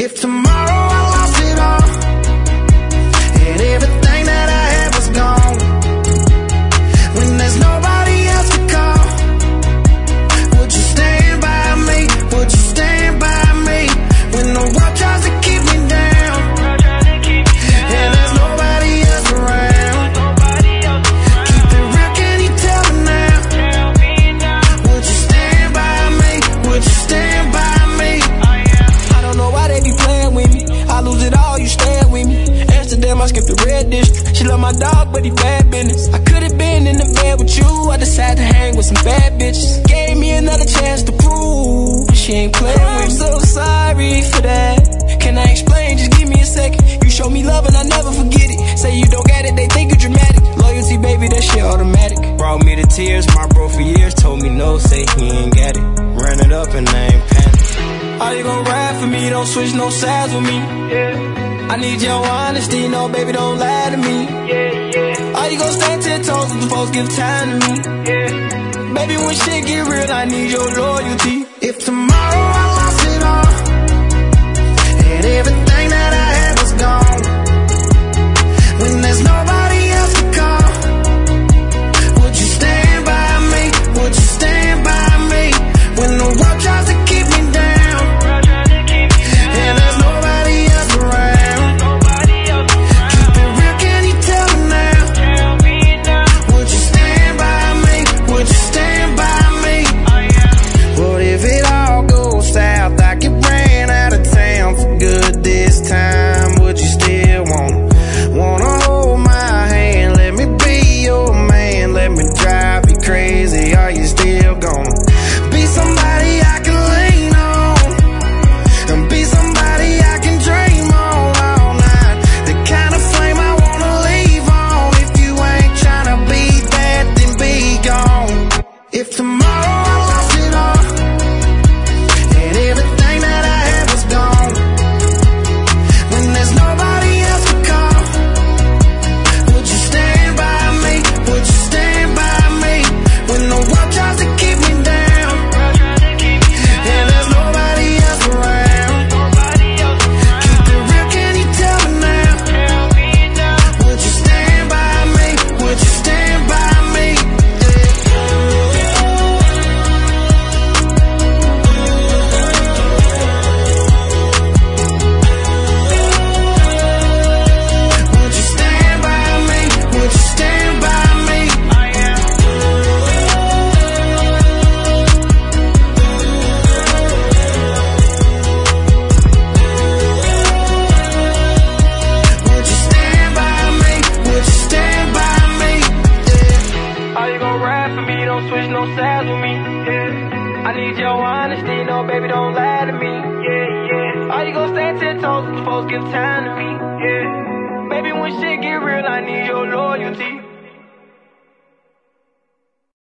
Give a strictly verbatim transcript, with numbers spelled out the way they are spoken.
If tomorrow I lost it all, and everything that I had was gone, when there's nobody else to call, would you stand by me? Would you stand by me? When the world tries to keep me down, and there's nobody else around, keep it real, can you tell me now? Would you stand by me? Would you stand by me? I don't know why they be playing with me. I lose it all, you stand with me. Amsterdam, I skipped the red district. She love my dog, but he bad business. I could've been in the bed with you, I decided to hang with some bad bitches. Gave me another chance to prove she ain't playing with me. I'm so sorry for that. Can I explain? Just give me a second. You show me love and I never forget it. Say you don't get it, they think you're dramatic. Loyalty, baby, that shit automatic. Brought me to tears, my bro for years told me no, say he ain't got it. Ran it up and I ain't panic. Are you gon' ride for me? Don't switch no sides with me. Yeah. I need your honesty, no baby, don't lie to me. Yeah, yeah. Are you gon' stand ten toes if the folks give time to me? Yeah. Baby, when shit get real, I need your loyalty. If tomorrow I lost it all, and everything that I had was gone, when there's nobody else to call, would you stand by me? Would you stand by me? When the world tries to keep me down, and there's nobody else around, keep it real, can you tell me now? Would you stand by me? Would you stand by me? What if it all goes south? I get ran out of town for good this time. Would you still want wanna hold my hand? Let me be your man. Let me drive you crazy. Are you still gonna be somebody I can lean on, and be somebody I can dream on all night? The kind of flame I wanna leave on. If you ain't tryna be that, then be gone. If tomorrow I lost it all, and everything that I had was gone, when there's nobody else to call, would you stand by me? Would you stand by me? When the world tries to keep me down, and there's nobody else around, keep it real, can you tell me now? Would you stand by me? Would you stand by me? Would you stand by me? Would you stand by me? Would you stand by me? Would you stand by me? Yeah. Are you gon' ride for me? Don't switch no sides with me. Yeah. I need your honesty, no baby, don't lie to me. Yeah, yeah. Are you gon' stand ten toes if the folks give time to me? Yeah. Baby, when shit get real, I need your loyalty.